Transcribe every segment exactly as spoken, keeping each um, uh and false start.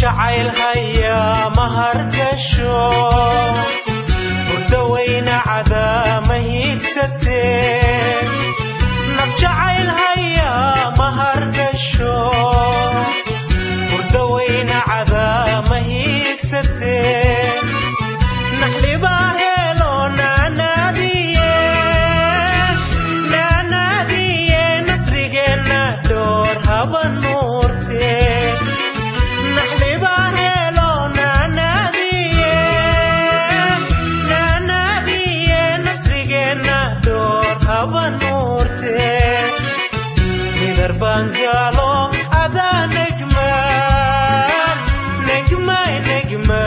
jacayl haya mahargasho urdawayna cadama hiigsate naf jacayl haya mahargasho urdawayna cadama hiigsate naxliba helo naanadiye naanadiye nasrigeena door haban nuurte Bangalo ada negma negma negma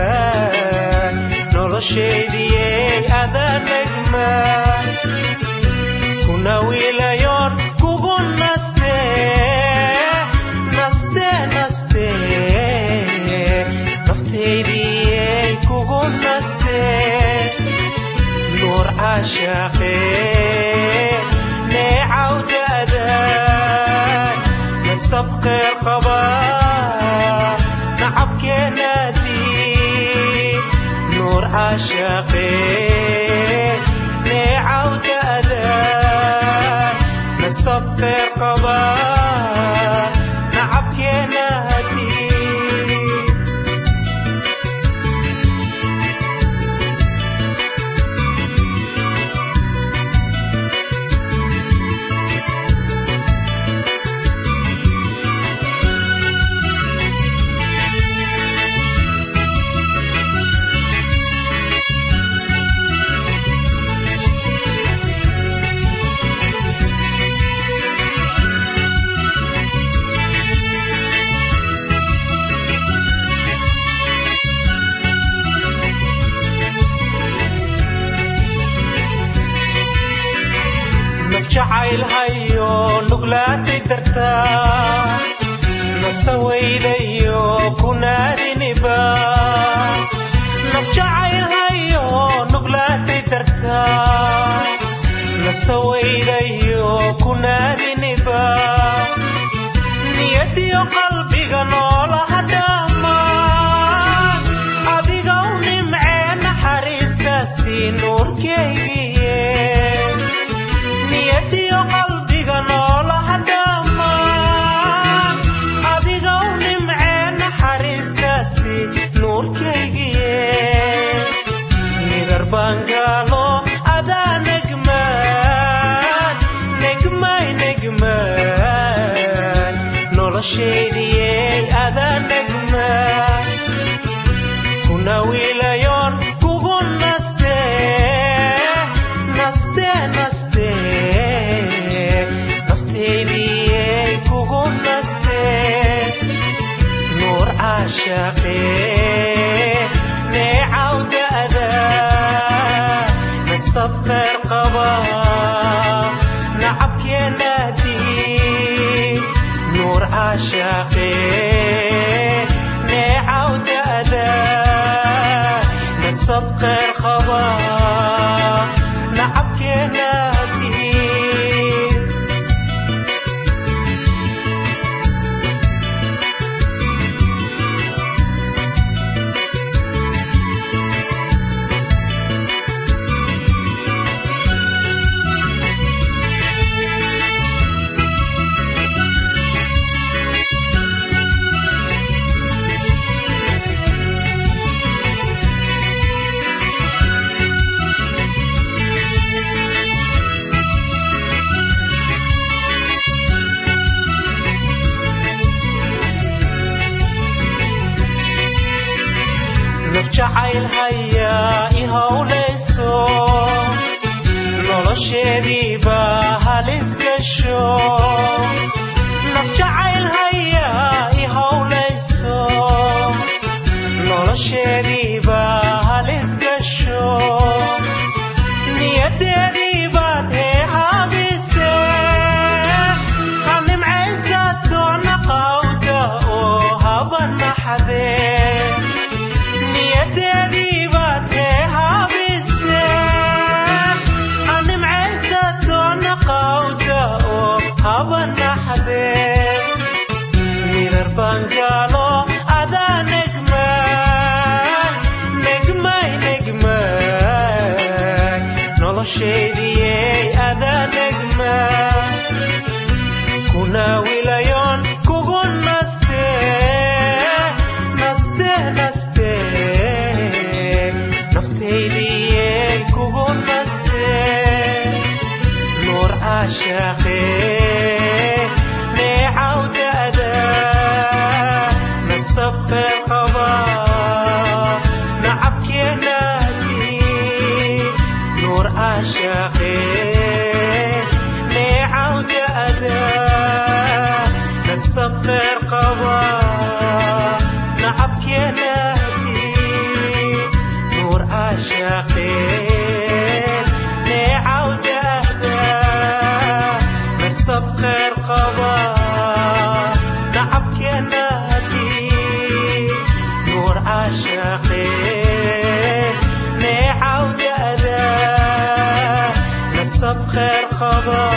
noloshediye ada negma kuna wilayon kugun naste naste naste naftediye kugun naste nur ashaqe ne auda سبق القضاء نعبك نادي نور عاشقي نعود أداء نسبق القضاء نعبك نادي jacayl hayo nuglaati darta nasawaydayo kunaadiniba naf jacayl hayo nuglaati darta nasawaydayo kunaadiniba niyadiyo qalbiga noolaha dhama adiga u nimcee naxariistaasi nuurkeygiye niyadiyo qalbiga noolaha dhama adiga u nimcee naxariistaasi nuurkeygiye nidar bangalo ada negmaan negmay negmaan noloshediye ada negmaan kuna wilayon kugun naste naste naste naftediye kugun naste nur ashaqi ne auda ada nasabqa القضاء نعبك نادي نور عاشقي نعود أداء نسبق القضاء نعبك نادي jacayl haya ihawlayso noloshediiba halis gasho naf jacayl haya ihawlayso noloshediiba halis gasho niyadeediiba teehabise hanimcaysato naqawda oo haban naxadee Bangalo ada عاشقين نعود أداء نصب القضاء نعبكي نادي نور عاشقين نعود أداء نصب القضاء نعبكي نادي نور عاشقين نعود أداء نصب القضاء نعبكي نادي نور عاشقين نعود أداء نصب القضاء